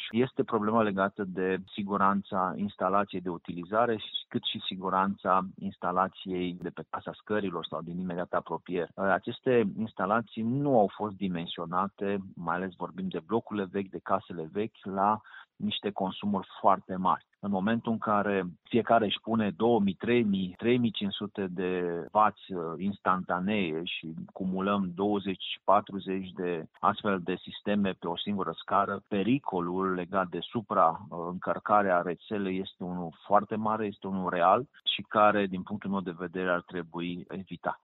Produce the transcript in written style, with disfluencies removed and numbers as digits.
Este problema legată de siguranța instalației de utilizare, cât și siguranța instalației de pe casa scărilor sau din imediată apropiere. Aceste instalații nu au fost dimensionate, mai ales vorbim de blocurile vechi, de casele vechi, la niște consumuri foarte mari. În momentul în care fiecare își pune 2000, 3000, 3500 de wați instantanee și cumulăm 20-40 de astfel de sisteme pe o singură scară, pericolul legat de supraîncărcarea rețelei este unul foarte mare, este unul real și care, din punctul meu de vedere, ar trebui evitat.